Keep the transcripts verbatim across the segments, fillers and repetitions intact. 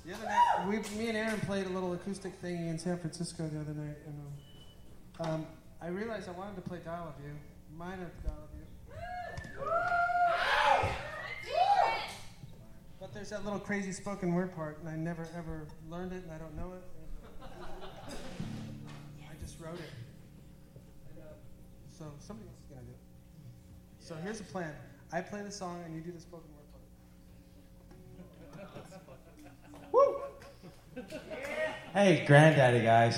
The other night, we, me and Aaron played a little acoustic thingy in San Francisco the other night, and um, um, I realized I wanted to play Dial of You, minor Dial of You. But there's that little crazy spoken word part, and I never ever learned it, and I don't know it. I just wrote it. And, uh, so somebody else is going to do it. So here's the plan. I play the song, and you do the spoken word part. Woo! Hey, Granddaddy, guys.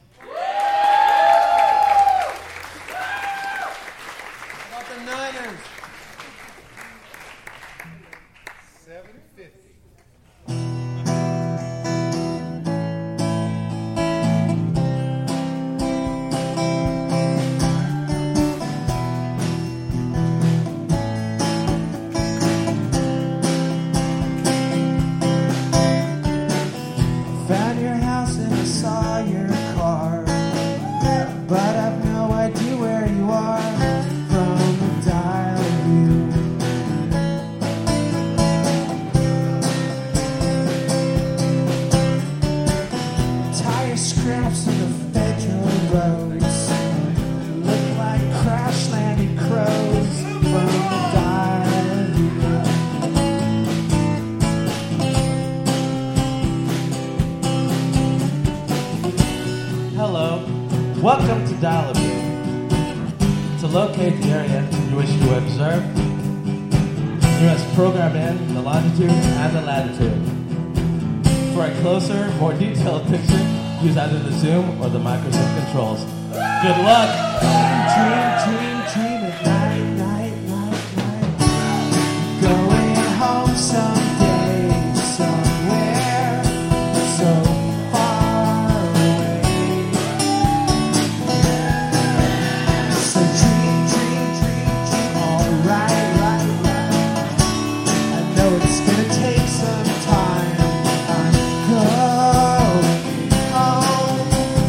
About the Niners. seven fifty. But I've no idea where you are from the dial view. Tire scraps on the federal roads look like crash landed crows from the dial view. Hello. Welcome to Dial of You. To locate the area you wish to observe, you must program in the longitude and the latitude. For a closer, more detailed picture, use either the zoom or the microzoom controls. Good luck! Dream, dream, dream at night, night, night, night. Going home someday, somewhere so far away. So dream, dream, dream, dream, all right, right, right. I know it's gonna take some time. I'm going home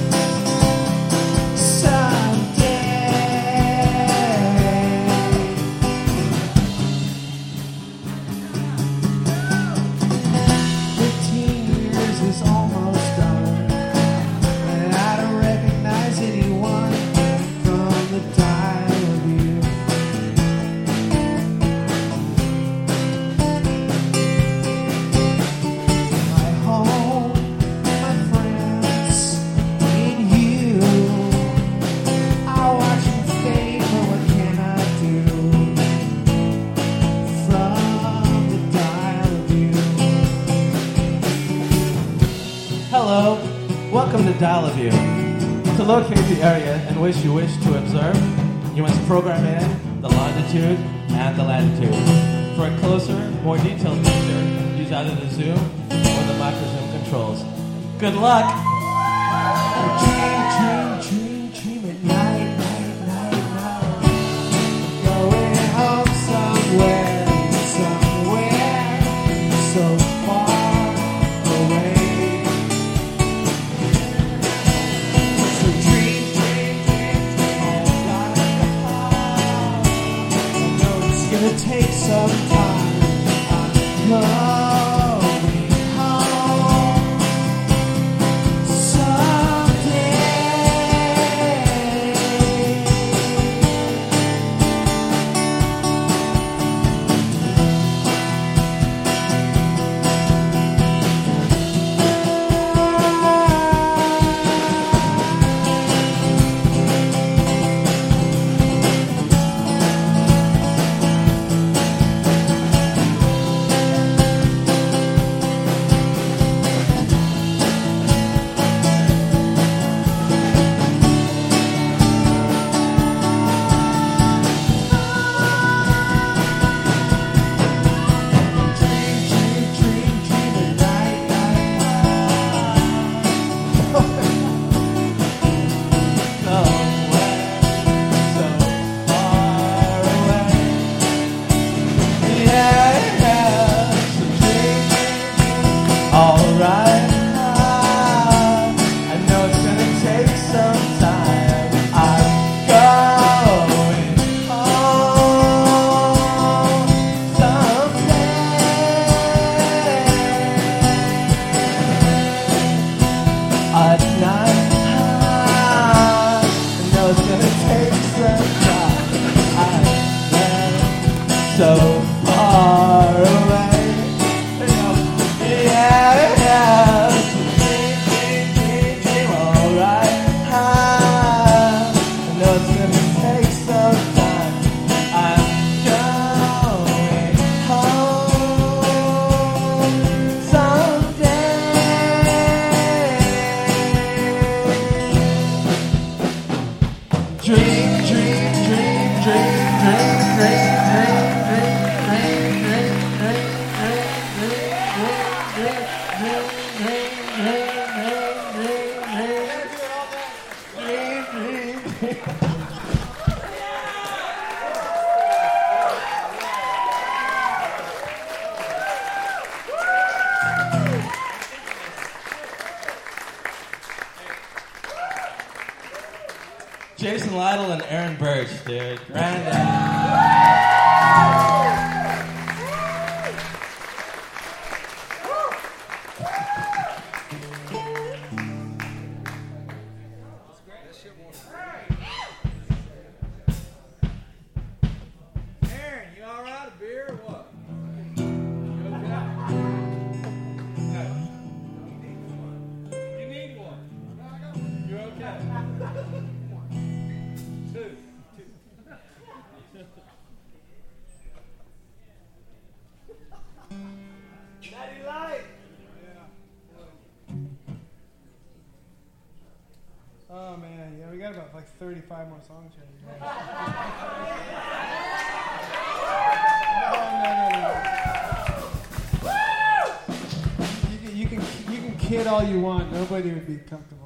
Fifteen years is almost done, and I don't recognize anyone from the dial of you. My home, my friends, and you. I watch you fade, but what can I do? From the dial of you. Hello. Welcome to Dial of You. To locate the area in which you wish to observe, you must program in the longitude and the latitude. For a closer, more detailed picture, use either the zoom or the microzoom controls. Good luck! Dream, dream, dream, dream at night, night, night, night. Going home somewhere, somewhere so far away. So dream, dream, dream, dream, all like a heart. I know it's gonna take some time. I'm going home someday. so far away. Yeah, yeah. Dream, dream, dream, dream, alright. Ah, I know it's gonna take some time. I'm going home someday. Dream, dream, dream, dream, dream, dream, dream, dream, dream, dream, Jason Lytle and Aaron Birch, dude. Brandon. Aaron, you all right? A beer or what? You need one. You're okay. Two. Natty Light. Oh man, yeah, we got about like thirty-five more songs here. No, no, no, no. You can, you can you can kid all you want. Nobody would be comfortable.